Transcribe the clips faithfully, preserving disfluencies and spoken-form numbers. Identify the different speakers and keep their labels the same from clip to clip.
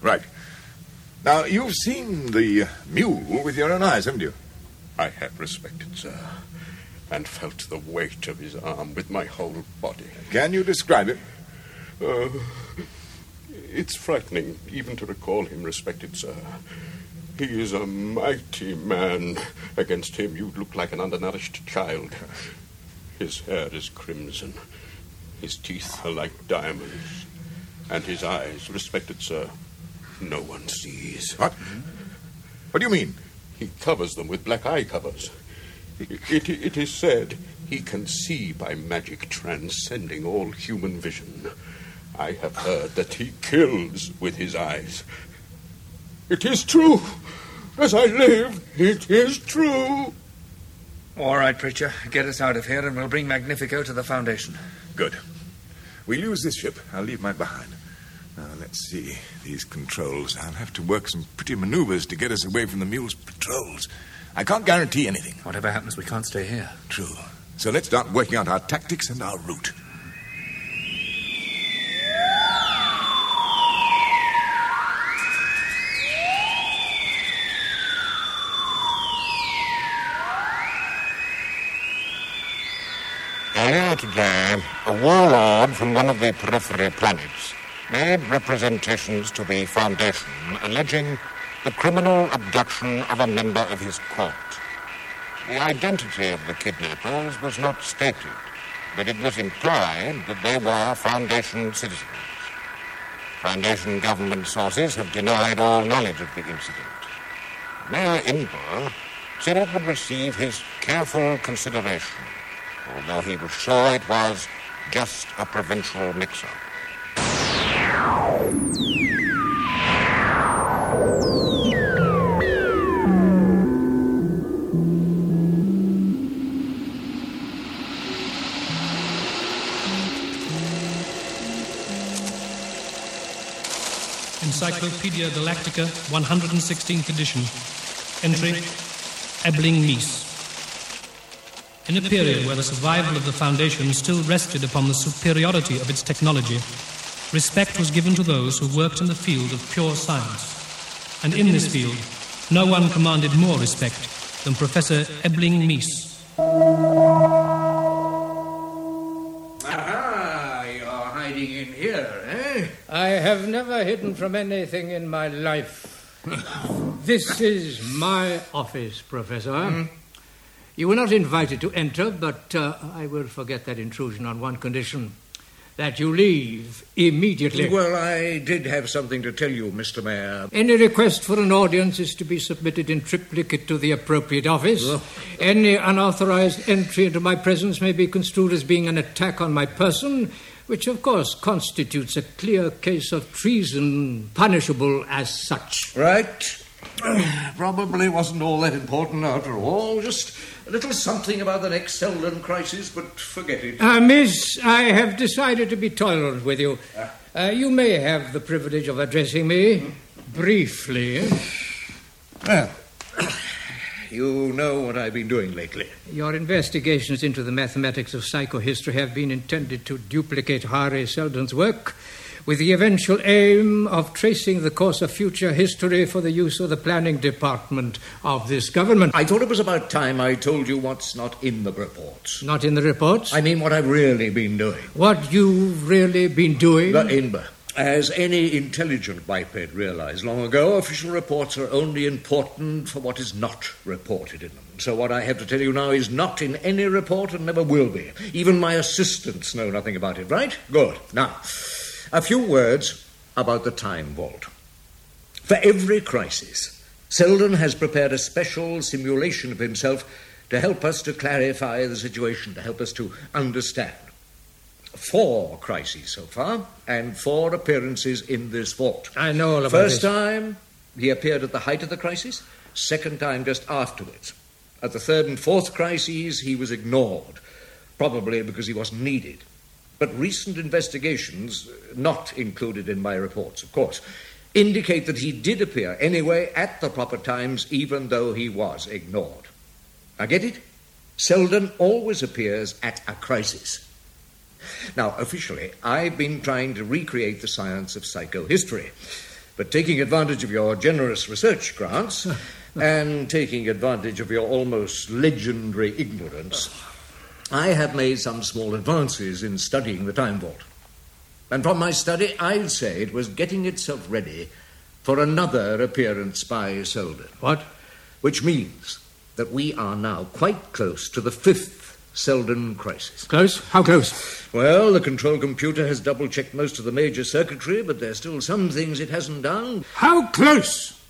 Speaker 1: Right. Now, you've seen the mule with your own eyes, haven't you?
Speaker 2: I have, respected sir, and felt the weight of his arm with my whole body.
Speaker 1: Can you describe it?
Speaker 2: Uh, it's frightening even to recall him, respected sir. He is a mighty man. Against him you'd look like an undernourished child. His hair is crimson. His teeth are like diamonds. And his eyes, respected sir, no one sees.
Speaker 1: What? What do you mean?
Speaker 2: He covers them with black eye covers. It, it, it is said he can see by magic transcending all human vision. I have heard that he kills with his eyes. It is true. As I live, it is true.
Speaker 3: All right, Preacher. Get us out of here and we'll bring Magnifico to the Foundation.
Speaker 1: Good. We'll use this ship. I'll leave mine behind. Now, let's see. These controls. I'll have to work some pretty maneuvers to get us away from the mule's patrols. I can't guarantee anything.
Speaker 3: Whatever happens, we can't stay here.
Speaker 1: True. So let's start working out our tactics and our route.
Speaker 4: Earlier today, a warlord from one of the periphery planets made representations to the Foundation alleging the criminal abduction of a member of his court. The identity of the kidnappers was not stated, but it was implied that they were Foundation citizens. Foundation government sources have denied all knowledge of the incident. Mayor Inver said it would receive his careful consideration, although he was sure it was just a provincial mix-up.
Speaker 5: Encyclopedia Galactica, one hundred sixteenth edition. Entry, Ebbling Meese. In a period where the survival of the Foundation still rested upon the superiority of its technology, respect was given to those who worked in the field of pure science. And in this field, no one commanded more respect than Professor Ebbling Meese.
Speaker 6: Aha, you're hiding in here, eh? I have never hidden from anything in my life. This is my office, Professor. Mm. You were not invited to enter, but uh, I will forget that intrusion on one condition. That you leave immediately.
Speaker 7: Well, I did have something to tell you, Mister Mayor.
Speaker 6: Any request for an audience is to be submitted in triplicate to the appropriate office. Oh. Any unauthorized entry into my presence may be construed as being an attack on my person, which, of course, constitutes a clear case of treason, punishable as such.
Speaker 7: Right. Probably wasn't all that important after all. Just a little something about the next Selden crisis, but forget it.
Speaker 6: Uh, miss, I have decided to be tolerant with you. Uh, uh, you may have the privilege of addressing me hmm? briefly.
Speaker 7: Well, you know what I've been doing lately.
Speaker 6: Your investigations into the mathematics of psychohistory have been intended to duplicate Harry Selden's work, with the eventual aim of tracing the course of future history for the use of the planning department of this government.
Speaker 7: I thought it was about time I told you what's not in the reports.
Speaker 6: Not in the reports?
Speaker 7: I mean what I've really been doing.
Speaker 6: What you've really been doing?
Speaker 7: The Inber. As any intelligent biped realized long ago, official reports are only important for what is not reported in them. So what I have to tell you now is not in any report and never will be. Even my assistants know nothing about it, right? Good. Now, a few words about the time vault. For every crisis, Selden has prepared a special simulation of himself to help us to clarify the situation, to help us to understand. Four crises so far, and four appearances in this vault.
Speaker 6: I know all about
Speaker 7: First
Speaker 6: this.
Speaker 7: time, he appeared at the height of the crisis. Second time, just afterwards. At the third and fourth crises, he was ignored, probably because he wasn't needed. But recent investigations, not included in my reports, of course, indicate that he did appear anyway at the proper times, even though he was ignored. Now get it? Selden always appears at a crisis. Now, officially, I've been trying to recreate the science of psychohistory. But taking advantage of your generous research grants and taking advantage of your almost legendary ignorance, I have made some small advances in studying the Time Vault. And from my study, I'd say it was getting itself ready for another appearance by Selden.
Speaker 6: What?
Speaker 7: Which means that we are now quite close to the fifth Selden crisis.
Speaker 6: Close? How close?
Speaker 7: Well, the control computer has double-checked most of the major circuitry, but there's still some things it hasn't done.
Speaker 6: How close?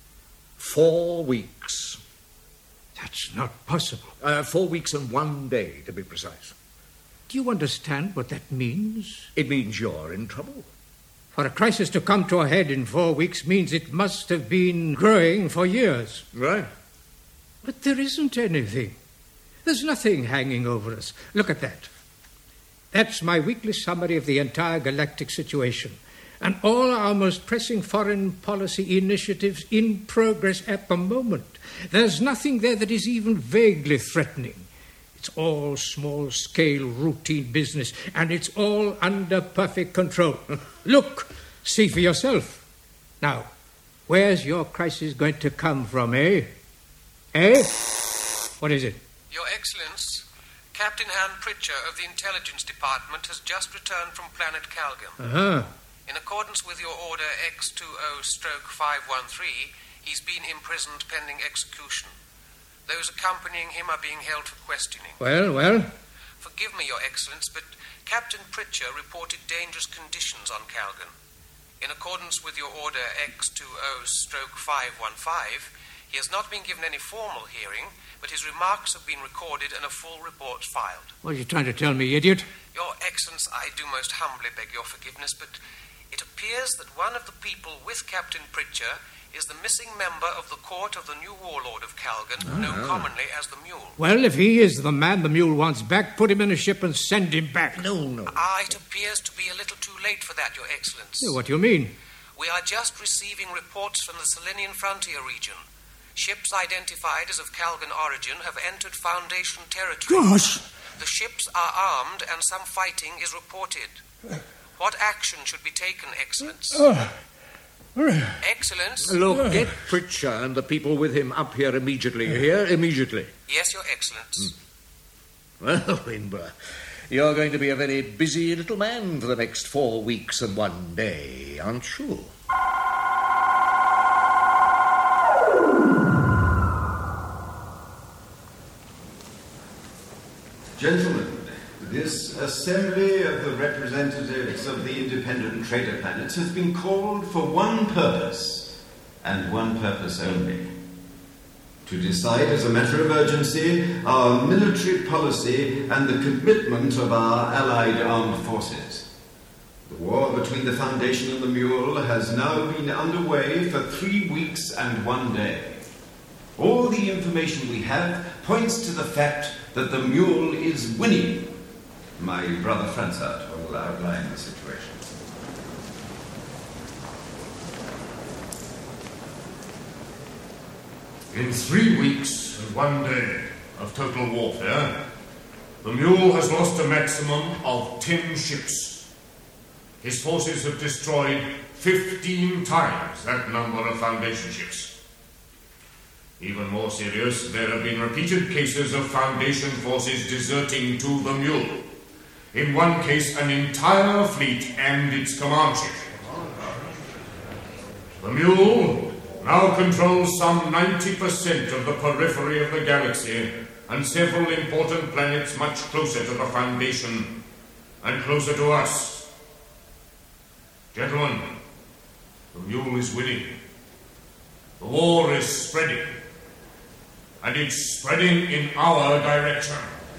Speaker 7: Four weeks.
Speaker 6: That's not possible.
Speaker 7: Uh, four weeks and one day, to be precise.
Speaker 6: Do you understand what that means?
Speaker 7: It means you're in trouble.
Speaker 6: For a crisis to come to a head in four weeks means it must have been growing for years.
Speaker 7: Right.
Speaker 6: But there isn't anything. There's nothing hanging over us. Look at that. That's my weekly summary of the entire galactic situation and all our most pressing foreign policy initiatives in progress at the moment. There's nothing there that is even vaguely threatening. It's all small-scale routine business, and it's all under perfect control. Look, see for yourself. Now, where's your crisis going to come from, eh? Eh? What is it?
Speaker 8: Your Excellence, Captain Anne Pritchard of the Intelligence Department has just returned from planet Calgon.
Speaker 6: Uh-huh.
Speaker 8: In accordance with your order X twenty stroke five one three, he's been imprisoned pending execution. Those accompanying him are being held for questioning.
Speaker 6: Well, well?
Speaker 8: Forgive me, Your Excellence, but Captain Pritchard reported dangerous conditions on Calgon. In accordance with your order X twenty stroke five one five, he has not been given any formal hearing, but his remarks have been recorded and a full report filed.
Speaker 6: What are you trying to tell me, idiot?
Speaker 8: Your Excellence, I do most humbly beg your forgiveness, but it appears that one of the people with Captain Pritchard is the missing member of the court of the new warlord of Calgon,
Speaker 6: Oh,
Speaker 8: known
Speaker 6: no.
Speaker 8: commonly as the Mule.
Speaker 6: Well, if he is the man the mule wants back, put him in a ship and send him back.
Speaker 7: No, no.
Speaker 8: Ah, it appears to be a little too late for that, Your Excellence.
Speaker 6: Yeah, what do you mean?
Speaker 8: We are just receiving reports from the Selenian frontier region. Ships identified as of Calgon origin have entered Foundation territory.
Speaker 6: Gosh!
Speaker 8: The ships are armed and some fighting is reported. What action should be taken, Excellence?
Speaker 6: Uh,
Speaker 8: Excellence?
Speaker 7: Look, get Pritchard and the people with him up here immediately. Here, immediately.
Speaker 8: Yes, Your Excellence.
Speaker 7: Well, Winborough, you're going to be a very busy little man for the next four weeks and one day, aren't you?
Speaker 9: Gentlemen, this assembly of the representatives of the independent trader planets has been called for one purpose, and one purpose only. To decide as a matter of urgency our military policy and the commitment of our allied armed forces. The war between the Foundation and the Mule has now been underway for three weeks and one day. All the information we have points to the fact that the Mule is winning. My brother Fransart will outline the situation.
Speaker 10: In three weeks and one day of total warfare, the Mule has lost a maximum of ten ships. His forces have destroyed fifteen times that number of Foundation ships. Even more serious, there have been repeated cases of Foundation forces deserting to the Mule. In one case, an entire fleet and its command ship. The Mule now controls some ninety percent of the periphery of the galaxy and several important planets much closer to the Foundation and closer to us. Gentlemen, the Mule is winning. The war is spreading. And it's spreading in our direction.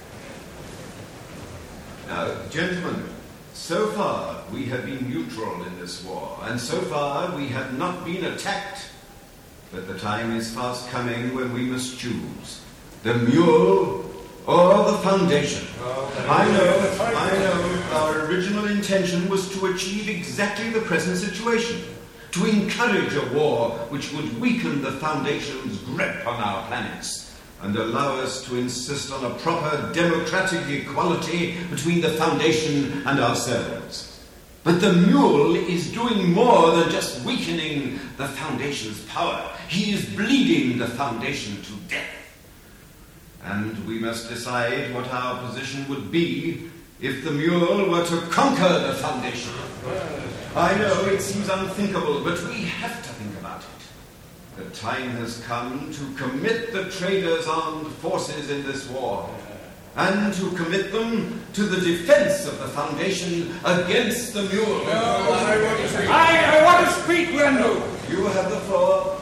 Speaker 9: Now, gentlemen, so far we have been neutral in this war, and so far we have not been attacked. But the time is fast coming when we must choose the Mule or the Foundation. Oh, I know, I know, our original intention was to achieve exactly the present situation, to encourage a war which would weaken the Foundation's grip on our planets and allow us to insist on a proper democratic equality between the Foundation and ourselves. But the mule is doing more than just weakening the Foundation's power. He is bleeding the Foundation to death. And we must decide what our position would be if the mule were to conquer the Foundation. I know it seems unthinkable, but we have to think about it. The time has come to commit the traders' armed forces in this war, and to commit them to the defense of the Foundation against the mule.
Speaker 6: No, I want to speak. I, I want to speak, Randall.
Speaker 9: You have the floor.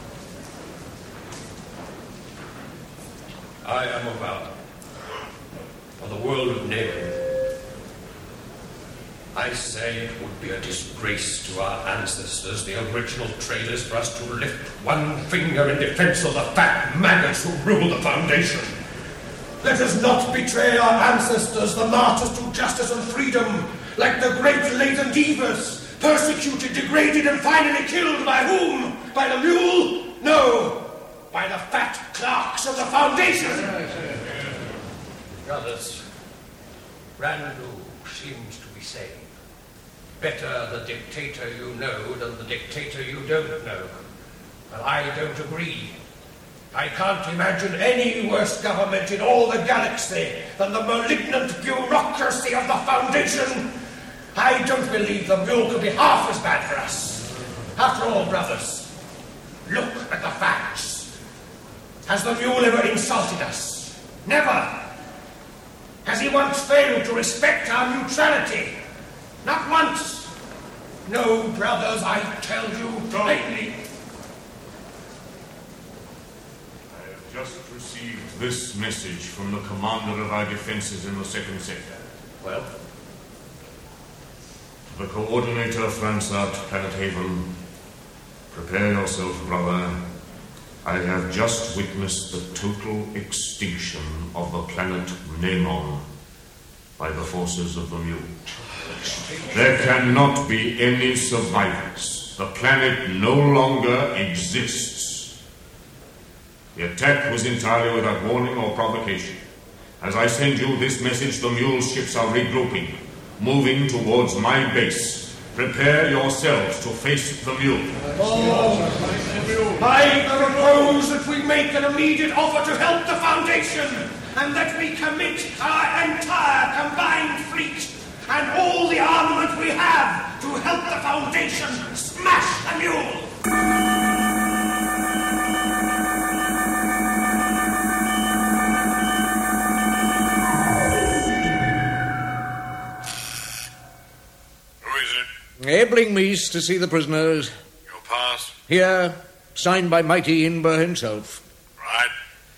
Speaker 11: I am about for the world of Nehemon. I say it would be a disgrace to our ancestors, the original traders, for us to lift one finger in defense of the fat maggots who rule the Foundation. Let us not betray our ancestors, the martyrs to justice and freedom, like the great Leighton Devers, persecuted, degraded, and finally killed by whom? By the mule? No, by the fat clerks of the Foundation. Brothers, Randu seems to be saying, better the dictator you know than the dictator you don't know. But I don't agree. I can't imagine any worse government in all the galaxy than the malignant bureaucracy of the Foundation. I don't believe the mule could be half as bad for us. After all, brothers, look at the facts. Has the mule ever insulted us? Never. Has he once failed to respect our neutrality? Not once. No, brothers, I tell you plainly.
Speaker 10: Just received this message from the commander of our defenses in the second sector.
Speaker 11: Well?
Speaker 10: The coordinator, Fransart, Planet Haven. Prepare yourself, brother. I have just witnessed the total extinction of the planet Nehemon by the forces of the mule. There cannot be any survivors. The planet no longer exists. The attack was entirely without warning or provocation. As I send you this message, the mule ships are regrouping, moving towards my base. Prepare yourselves to face the mule.
Speaker 11: Oh, I propose that we make an immediate offer to help the Foundation, and that we commit our entire combined fleet and all the armament we have to help the Foundation smash the mule.
Speaker 7: Ebling Meese to see the prisoners.
Speaker 12: Your pass?
Speaker 7: Here, signed by mighty Inber himself.
Speaker 12: Right.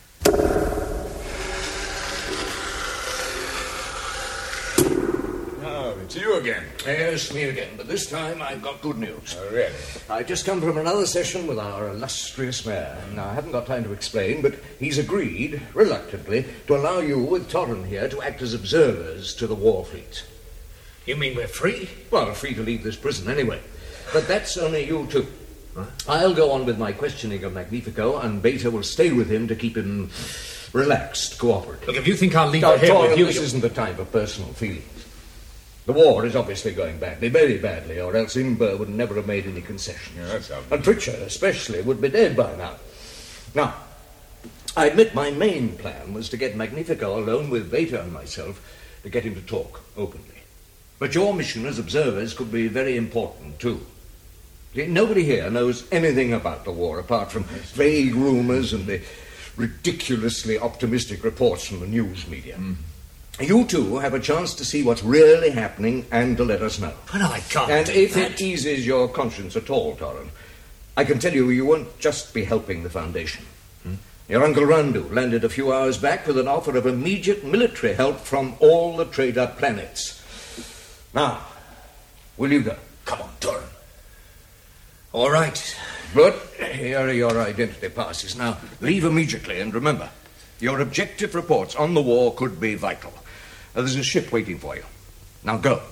Speaker 1: Oh, it's you again.
Speaker 7: Yes, me again, but this time I've got good news.
Speaker 1: Oh, really?
Speaker 7: I've just come from another session with our illustrious mayor. Now, I haven't got time to explain, but he's agreed, reluctantly, to allow you with Torren here to act as observers to the war fleet.
Speaker 6: You mean we're free?
Speaker 7: Well, free to leave this prison anyway. But that's only you two. Huh? I'll go on with my questioning of Magnifico, and Beta will stay with him to keep him relaxed, cooperative.
Speaker 6: Look, if you think I'll leave
Speaker 7: now,
Speaker 6: her here
Speaker 7: Torren,
Speaker 6: with you...
Speaker 7: This
Speaker 6: you...
Speaker 7: isn't the time for personal feelings. The war is obviously going badly, very badly, or else Inber would never have made any concessions.
Speaker 1: Yeah, that's obvious.
Speaker 7: And Pritchard, especially, would be dead by now. Now, I admit my main plan was to get Magnifico alone with Beta and myself to get him to talk openly. But your mission as observers could be very important, too. See, nobody here knows anything about the war, apart from vague rumours and the ridiculously optimistic reports from the news media. Mm. You two have a chance to see what's really happening and to let us know.
Speaker 6: But I can't
Speaker 7: And
Speaker 6: do
Speaker 7: if
Speaker 6: that.
Speaker 7: it eases your conscience at all, Torren, I can tell you you won't just be helping the Foundation. Hmm? Your Uncle Randu landed a few hours back with an offer of immediate military help from all the trader planets. Now, will you go?
Speaker 6: Come on, Torren. All right.
Speaker 7: Good. Here are your identity passes. Now, leave immediately, and remember, your objective reports on the war could be vital. Uh, there's a ship waiting for you. Now go.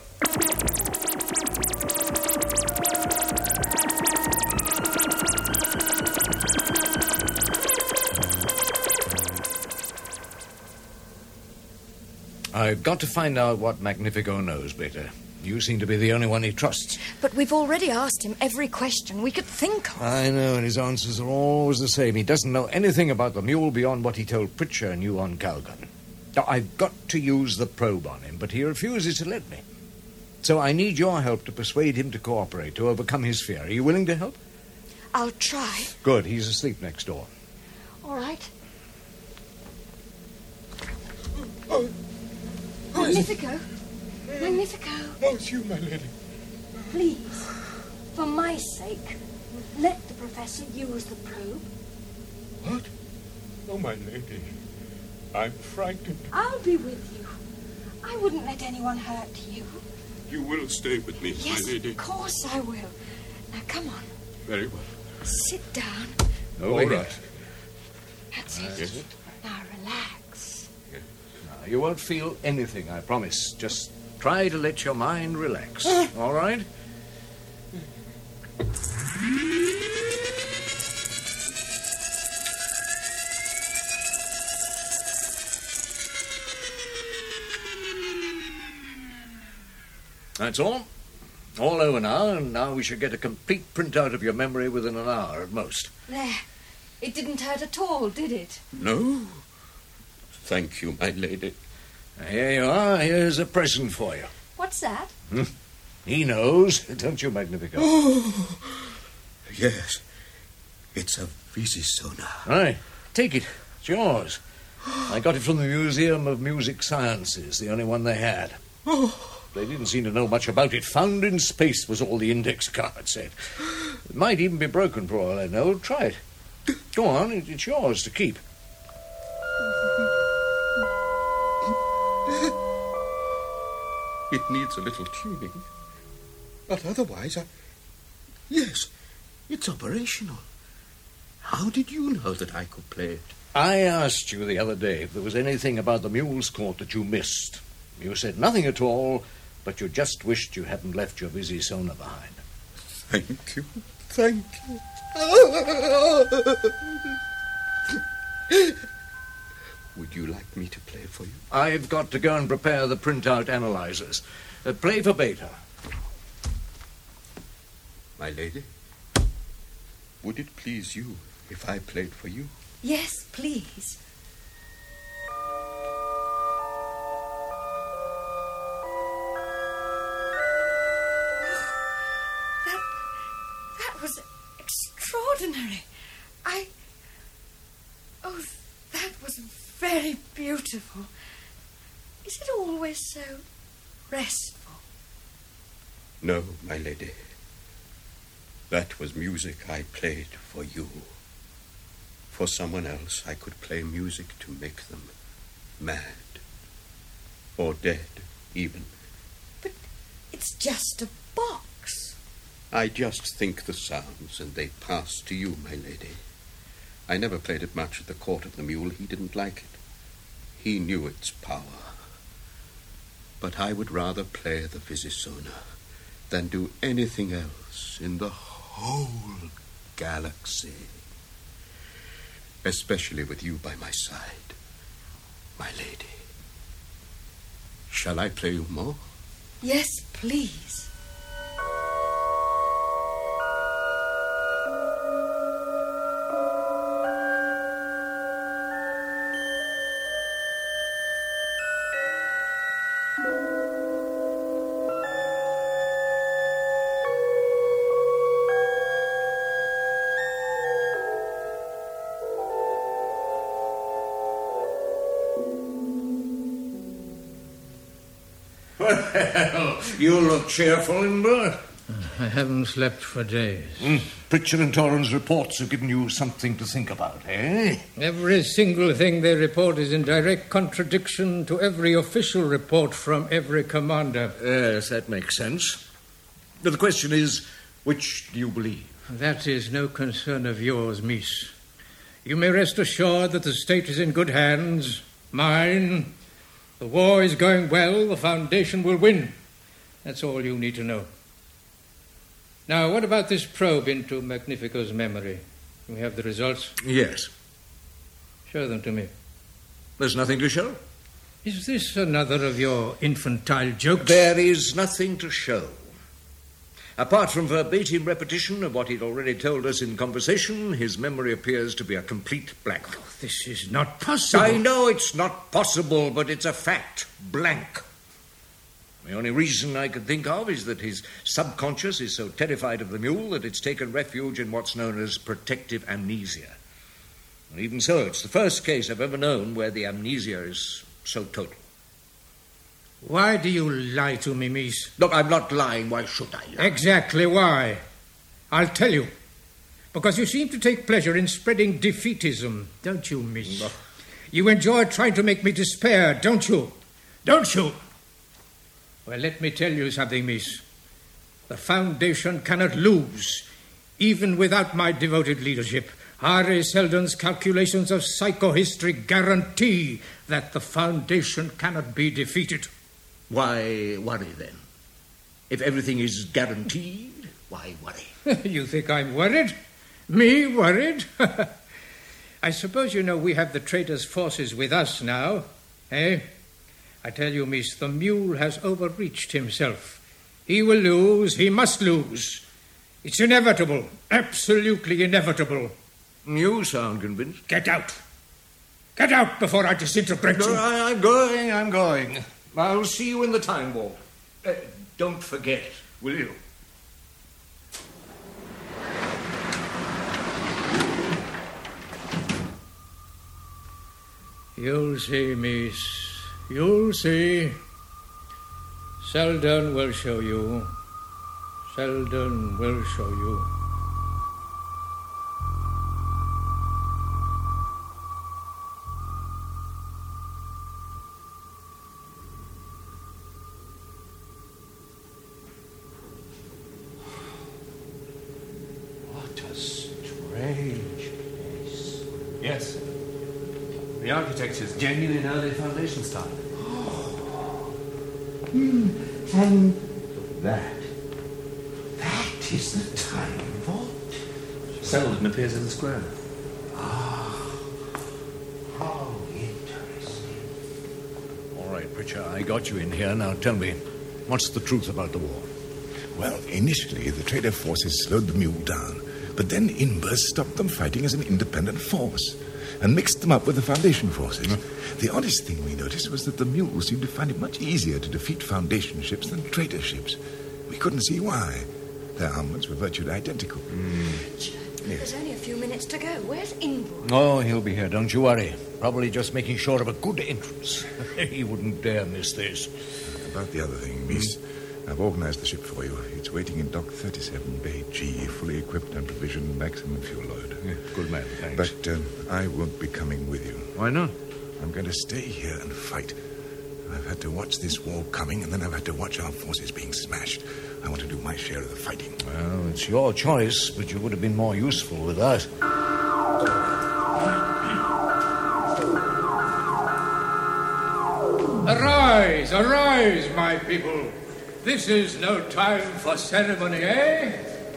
Speaker 7: I've got to find out what Magnifico knows, Beta. You seem to be the only one he trusts.
Speaker 12: But we've already asked him every question we could think of.
Speaker 7: I know, and his answers are always the same. He doesn't know anything about the mule beyond what he told Pritchard and you on Calgon. Now, I've got to use the probe on him, but he refuses to let me. So I need your help to persuade him to cooperate, to overcome his fear. Are you willing to help?
Speaker 12: I'll try.
Speaker 7: Good. He's asleep next door.
Speaker 12: All right.
Speaker 2: Oh, oh,
Speaker 12: Magnifico. Magnifico.
Speaker 2: Oh, it's you, my lady.
Speaker 12: Please, for my sake, let the Professor use the probe.
Speaker 2: What? Oh, my lady. I'm frightened.
Speaker 12: I'll be with you. I wouldn't let anyone hurt you.
Speaker 2: You will stay with me,
Speaker 12: yes,
Speaker 2: my lady.
Speaker 12: Of course I will. Now, come on.
Speaker 2: Very well.
Speaker 12: Sit down.
Speaker 7: Oh,
Speaker 2: all right.
Speaker 12: That's
Speaker 7: uh,
Speaker 12: it.
Speaker 7: yes.
Speaker 12: Now, relax.
Speaker 7: Yes. Now, you won't feel anything, I promise. Just try to let your mind relax. All right? That's all. All over now, and now we should get a complete printout of your memory within an hour at most.
Speaker 12: There. It didn't hurt at all, did it?
Speaker 2: No. Thank you, my lady.
Speaker 7: Here you are. Here's a present for you.
Speaker 12: What's that?
Speaker 7: Hmm. He knows, don't you, Magnifico?
Speaker 2: Oh, yes. It's a Visisonar.
Speaker 7: Right. Take it. It's yours. I got it from the Museum of Music Sciences, the only one they had.
Speaker 2: Oh.
Speaker 7: They didn't seem to know much about it. Found in space was all the index card said. It might even be broken for all I know. Try it. Go on, it's yours to keep.
Speaker 2: It needs a little tuning. But otherwise, I... Yes, it's operational. How did you know that I could play it?
Speaker 7: I asked you the other day if there was anything about the Mule's Court that you missed. You said nothing at all, but you just wished you hadn't left your Visisonar behind.
Speaker 2: Thank you. Thank you. Would you like me to play for you?
Speaker 7: I've got to go and prepare the printout analyzers. Uh, play for Beta.
Speaker 2: My lady, would it please you if I played for you?
Speaker 12: Yes, please. That... that was extraordinary. I... Oh, that was very beautiful. Is it always so restful?
Speaker 2: No, my lady. That was music I played for you. For someone else, I could play music to make them mad. Or dead, even.
Speaker 12: But it's just a box.
Speaker 2: I just think the sounds, and they pass to you, my lady. I never played it much at the Court of the Mule. He didn't like it. He knew its power. But I would rather play the Visisonar than do anything else in the whole galaxy. Especially with you by my side, my lady. Shall I play you more?
Speaker 12: Yes, please.
Speaker 7: Well, you look cheerful in bed.
Speaker 6: I haven't slept for days.
Speaker 7: Mm. Pritchard and Torrens' reports have given you something to think about, eh?
Speaker 6: Every single thing they report is in direct contradiction to every official report from every commander.
Speaker 7: Yes, that makes sense. But the question is, which do you believe?
Speaker 6: That is no concern of yours, Miss. You may rest assured that the state is in good hands. Mine. The war is going well. The Foundation will win. That's all you need to know. Now, what about this probe into Magnifico's memory? We have the results?
Speaker 7: Yes.
Speaker 6: Show them to me.
Speaker 7: There's nothing to show.
Speaker 6: Is this another of your infantile jokes?
Speaker 7: There is nothing to show. Apart from verbatim repetition of what he'd already told us in conversation, his memory appears to be a complete blank.
Speaker 6: Oh, this is not possible.
Speaker 7: I know it's not possible, but it's a fact. Blank. The only reason I could think of is that his subconscious is so terrified of the mule that it's taken refuge in what's known as protective amnesia. And even so, it's the first case I've ever known where the amnesia is so total.
Speaker 6: Why do you lie to me, Mees?
Speaker 7: Look, I'm not lying. Why should I lie?
Speaker 6: Exactly why. I'll tell you. Because you seem to take pleasure in spreading defeatism, don't you, Mees? No. You enjoy trying to make me despair, don't you? Don't you? Well, let me tell you something, Mees. The Foundation cannot lose, even without my devoted leadership. Harry Seldon's calculations of psychohistory guarantee that the Foundation cannot be defeated.
Speaker 7: Why worry, then? If everything is guaranteed, why worry?
Speaker 6: You think I'm worried? Me worried? I suppose you know we have the traitors' forces with us now, eh? I tell you, miss, the mule has overreached himself. He will lose, he must lose. It's inevitable, absolutely inevitable.
Speaker 7: You sound convinced.
Speaker 6: Get out. Get out before I disintegrate
Speaker 7: no,
Speaker 6: you.
Speaker 7: I, I'm going, I'm going. I'll see you in the time warp. Uh, don't forget, will you?
Speaker 6: You'll see, miss. You'll see. Seldon will show you. Seldon will show you.
Speaker 13: Yes. The architecture's genuine early foundation style.
Speaker 14: Oh. Mm. And that. That is the time vault.
Speaker 13: Seldon appears in the square.
Speaker 14: Ah. How interesting.
Speaker 7: All right, Pritchard, I got you in here. Now tell me, what's the truth about the war?
Speaker 1: Well, initially, the traitor forces slowed the mule down. But then Inbers stopped them fighting as an independent force and mixed them up with the Foundation forces. Mm. The oddest thing we noticed was that the mules seemed to find it much easier to defeat Foundation ships than traitor ships. We couldn't see why. Their armaments were virtually identical.
Speaker 12: Mm. Yes. There's only a few minutes to go. Where's Inbers?
Speaker 7: Oh, he'll be here, don't you worry. Probably just making sure of a good entrance. He wouldn't dare miss this.
Speaker 1: About the other thing, Miss... Mm. I've organized the ship for you. It's waiting in Dock thirty-seven, Bay G, fully equipped and provisioned, maximum fuel load.
Speaker 7: Yeah, good man, thanks.
Speaker 1: But um, I won't be coming with you.
Speaker 7: Why not?
Speaker 1: I'm going to stay here and fight. I've had to watch this war coming, and then I've had to watch our forces being smashed. I want to do my share of the fighting.
Speaker 7: Well, it's your choice, but you would have been more useful with us.
Speaker 6: Arise, arise, my people. This is no time for ceremony, eh?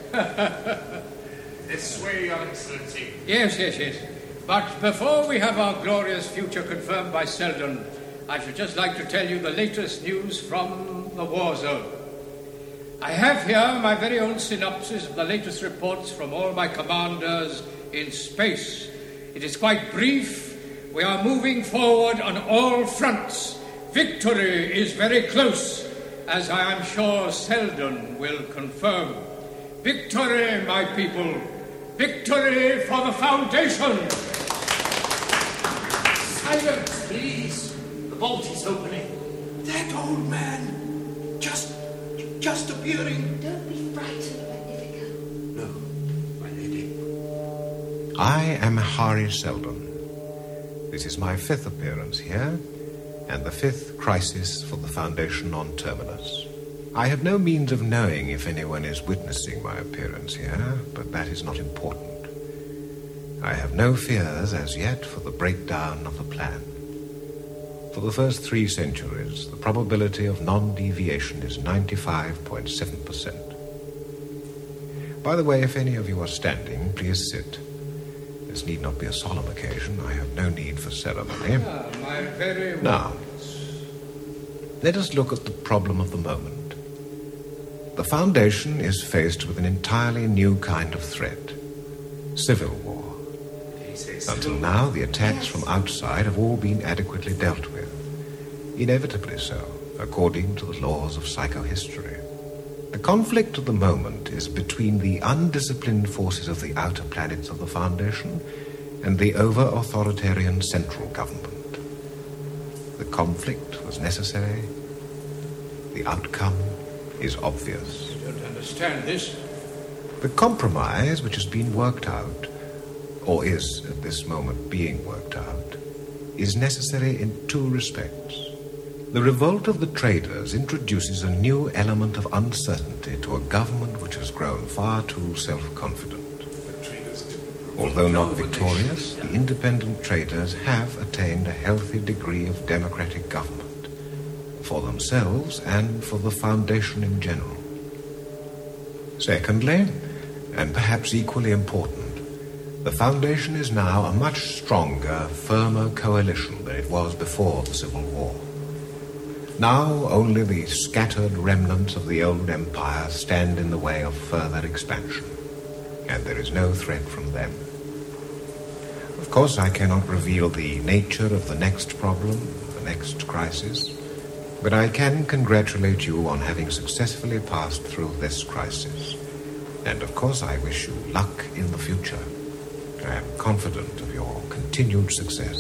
Speaker 10: This way, Your Excellency.
Speaker 6: Yes, yes, yes. But before we have our glorious future confirmed by Seldon, I should just like to tell you the latest news from the war zone. I have here my very own synopsis of the latest reports from all my commanders in space. It is quite brief. We are moving forward on all fronts. Victory is very close, as I am sure Seldon will confirm. Victory, my people. Victory for the Foundation.
Speaker 11: Silence, please. The vault is opening.
Speaker 14: That old man. Just, just appearing.
Speaker 12: Don't be frightened, Magnifico.
Speaker 14: No, my lady.
Speaker 15: I am Harry Seldon. This is my fifth appearance here, and the fifth crisis for the Foundation on Terminus. I have no means of knowing if anyone is witnessing my appearance here, but that is not important. I have no fears as yet for the breakdown of the plan. For the first three centuries, the probability of non-deviation is ninety-five point seven percent. By the way, if any of you are standing, please sit. This need not be a solemn occasion. I have no need for ceremony.
Speaker 6: Ah, my very
Speaker 15: now, let us look at the problem of the moment. The Foundation is faced with an entirely new kind of threat. Civil war. Until now, the attacks from outside have all been adequately dealt with. Inevitably so, according to the laws of psychohistory. The conflict of the moment is between the undisciplined forces of the outer planets of the Foundation and the over-authoritarian central government. The conflict was necessary. The outcome is obvious.
Speaker 6: I don't understand this.
Speaker 15: The compromise which has been worked out, or is at this moment being worked out, is necessary in two respects. The revolt of the traders introduces a new element of uncertainty to a government which has grown far too self-confident. Although not victorious, the independent traders have attained a healthy degree of democratic government, for themselves and for the Foundation in general. Secondly, and perhaps equally important, the Foundation is now a much stronger, firmer coalition than it was before the Civil War. Now only the scattered remnants of the old empire stand in the way of further expansion, and there is no threat from them. Of course, I cannot reveal the nature of the next problem, the next crisis, but I can congratulate you on having successfully passed through this crisis. And of course, I wish you luck in the future. I am confident of your continued success.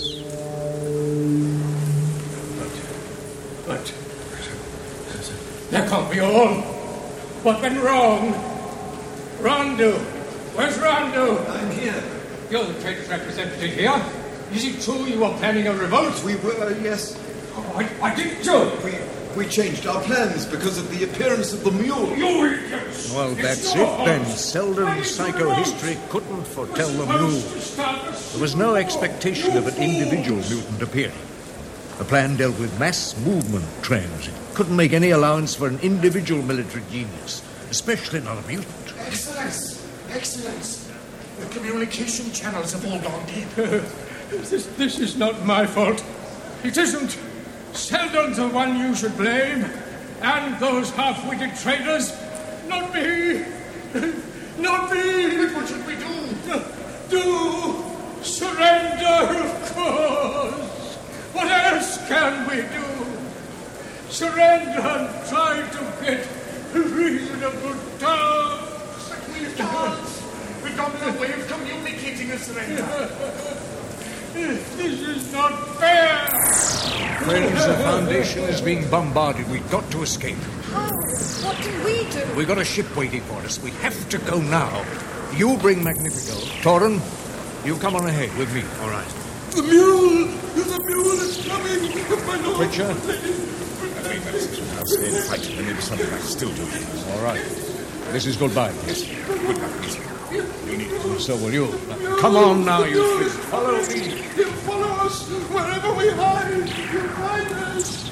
Speaker 6: But that can't be all. What went wrong? Rondu. Where's Rondu?
Speaker 16: I'm here.
Speaker 6: You're the trader's representative here. Is it true you were planning a revolt?
Speaker 16: We were, uh, yes.
Speaker 6: Oh, why, why didn't you?
Speaker 16: We, we changed our plans because of the appearance of the mule.
Speaker 6: You idiots!
Speaker 7: Well, that's it then. Selden's psychohistory couldn't foretell the mule. There was no expectation of an individual mutant appearing. The plan dealt with mass movement trends. It couldn't make any allowance for an individual military genius, especially not a mutant.
Speaker 14: Excellence! Excellence! The communication channels have all gone dead.
Speaker 6: this, this is not my fault. It isn't. Selden's the one you should blame. And those half-witted traitors. Not me. Not me.
Speaker 14: But what should we do?
Speaker 6: Do. Surrender, of course. What else can we do? Surrender and try to get reasonable terms.
Speaker 14: But we can't. We've got no way of communicating a surrender.
Speaker 6: This is not fair.
Speaker 7: Friends, the Foundation is being bombarded. We've got to escape.
Speaker 12: How? What can we do?
Speaker 7: We've got a ship waiting for us. We have to go now. You bring Magnifico. Torren, you come on ahead with me. All right.
Speaker 14: The mule! The mule is coming! My lord!
Speaker 7: Pritchard?
Speaker 1: I'll stay and fight. There may be something I can still do.
Speaker 7: All right. This is goodbye. Yes.
Speaker 1: Goodbye, please. You need it.
Speaker 7: So will you. Now, come on now, you three. Follow me.
Speaker 14: He'll follow us wherever we hide. He'll find us.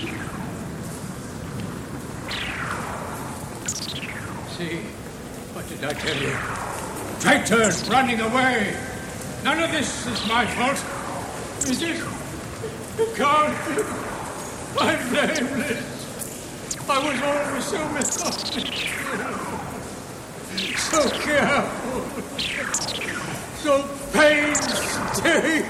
Speaker 6: See, what did I tell you? Traitors running away. None of this is my fault. Is it? It can't be. I'm nameless. I was always so methodical. So careful, so painstaking.